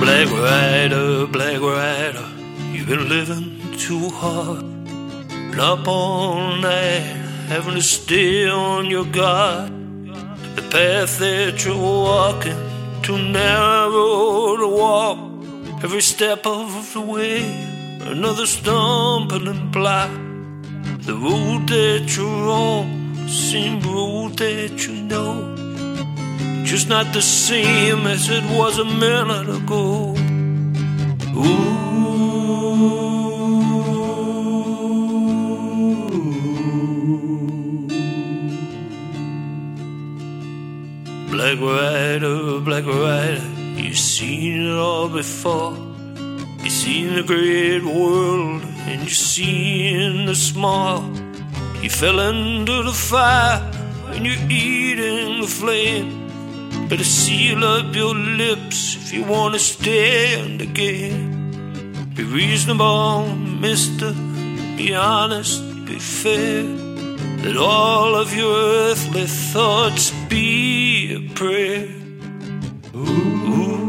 Black Rider, you've been living too hard. Been up all night, having to stay on your guard. The path that you're walking, too narrow to walk. Every step of the way, another stumbling block. The road that you're on, same road that you know, just not the same as it was a minute ago. Ooh. Black Rider, you've seen it all before. You've seen the great world and you've seen the small. You fell into the fire and you're eating the flame. Better seal up your lips if you want to stand again. Be reasonable, mister, be honest, be fair. Let all of your earthly thoughts be a prayer. Ooh.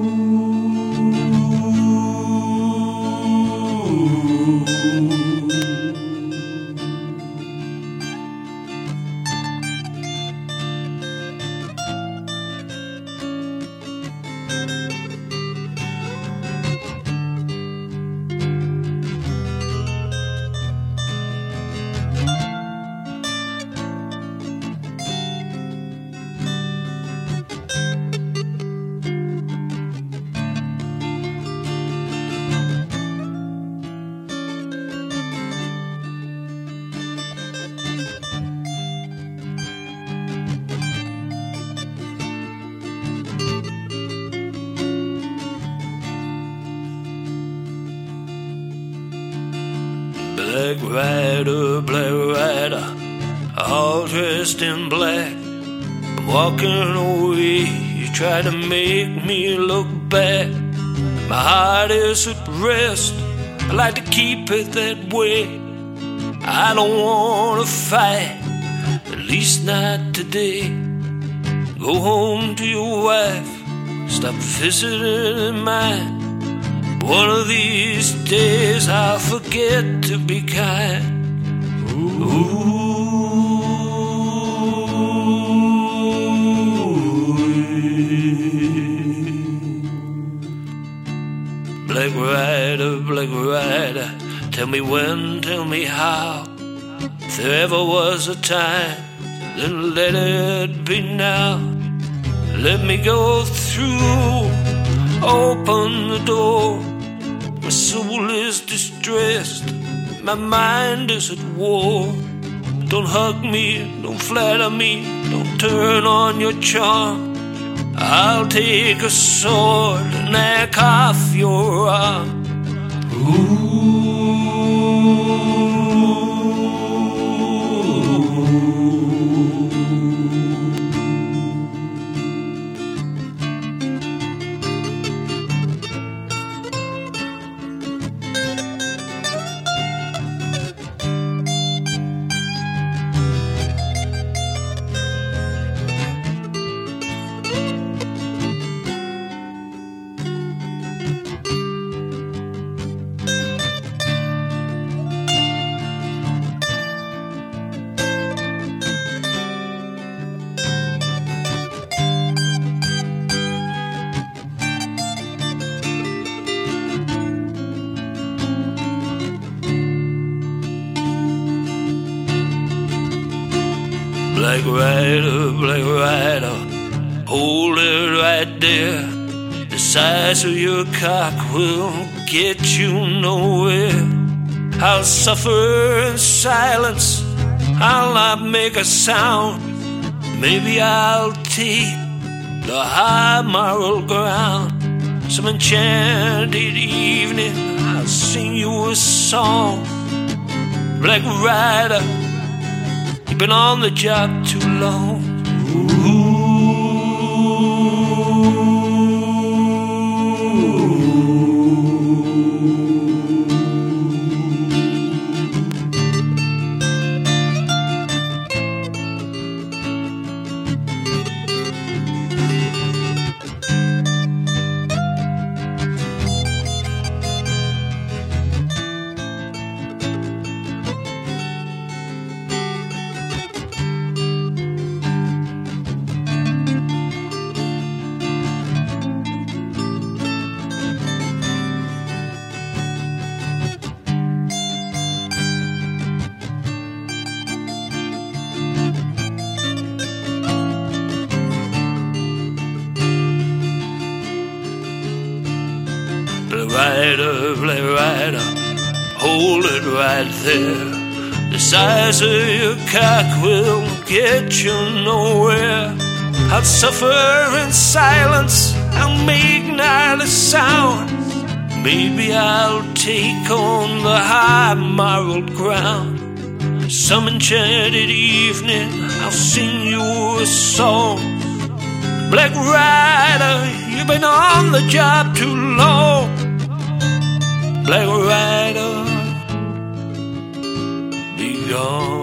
Black Rider, all dressed in black. I'm walking away, you try to make me look bad. My heart is at rest, I like to keep it that way. I don't want to fight, at least not today. Go home to your wife, stop visiting mine. One of these days I'll forget to be kind. Ooh. Black Rider, tell me when, tell me how. If there ever was a time, then let it be now. Let me go through, open the door. My soul is distressed, my mind is at war. Don't hug me, don't flatter me, don't turn on your charm. I'll take a sword and knock off your arm. Ooh. Black Rider, hold it right there. The size of your cock will get you nowhere. I'll suffer in silence, I'll not make a sound. Maybe I'll take the high moral ground. Some enchanted evening, I'll sing you a song. Black Rider, you've been on the job too long. Ooh. Black Rider, hold it right there. The size of your cock will get you nowhere. I'll suffer in silence, I'll make neither sound. Maybe I'll take on the high moral ground. Some enchanted evening I'll sing you a song. Black Rider, you've been on the job too long. Black Rider, be gone.